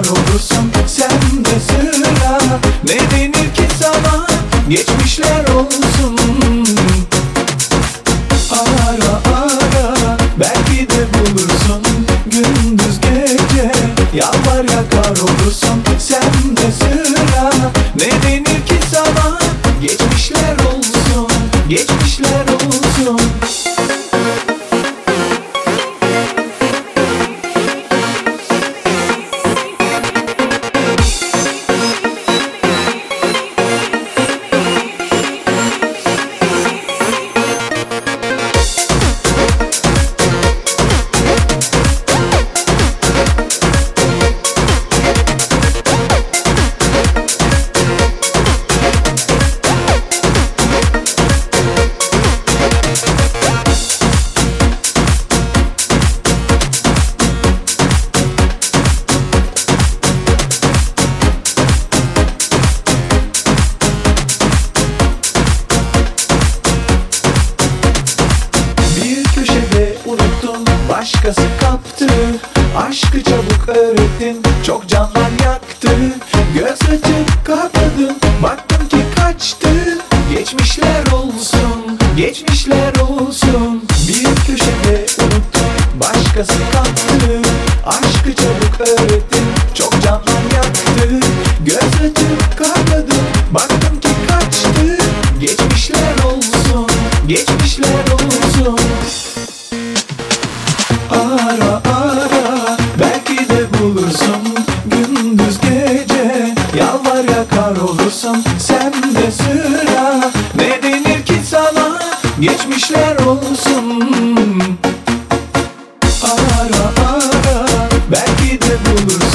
olursun sen de sıra. Ne denir ki sana, geçmişler olsun. Ara ara belki de bulursun, gündüz gece yalvar yakar olursun sen de sıra. Ne denir ki sana, geçmişler olsun, geçmişler olsun. Başkası kaptı, aşkı çabuk öğrettin, çok canlar yaktı. Göz açıp kapatın, baktım ki kaçtı. Geçmişler olsun, geçmişler olsun. Bir köşede unuttum, başkası kaptı, aşkı çabuk öğrettin, çok canlar yaktı. Göz açıp kapatın, baktım ki kaçtı. Geçmişler olsun, geçmişler olsun. Ara ara belki de bulursun, gündüz gece yalvar yakar olursun sen de sıra. Ne denir ki sana, geçmişler olsun. Ara ara belki de bulursun.